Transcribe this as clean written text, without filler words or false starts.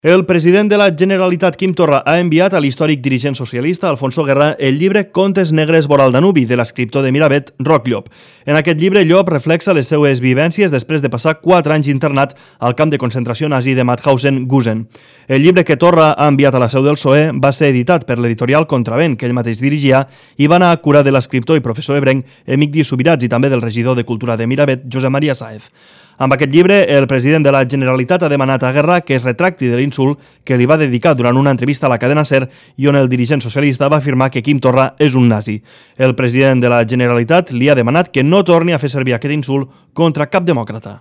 El president de la Generalitat, Quim Torra, ha enviat a l'històric dirigent socialista, Alfonso Guerra, el llibre Contes negres vora el Danubi, de l'escriptor de Miravet, Roc Llop. En aquest llibre, Llop reflexa les seues vivències després de passar 4 anys internat al camp de concentració nazi de Mauthausen-Gusen. El llibre que Torra ha enviat a la seu del PSOE va ser editat per l'editorial Contravent, que ell mateix dirigia, i va anar a cura de l'escriptor i professor ebrenc Emigdi Subirats i també del regidor de Cultura de Miravet, Josep Maria Sáez. Amb aquest llibre, el president de la Generalitat ha demanat a Guerra que es retracti de l'insult que li va dedicar durant una entrevista a la cadena SER i on el dirigent socialista va afirmar que Quim Torra és un nazi. El president de la Generalitat li ha demanat que no torni a fer servir aquest insult contra cap demòcrata.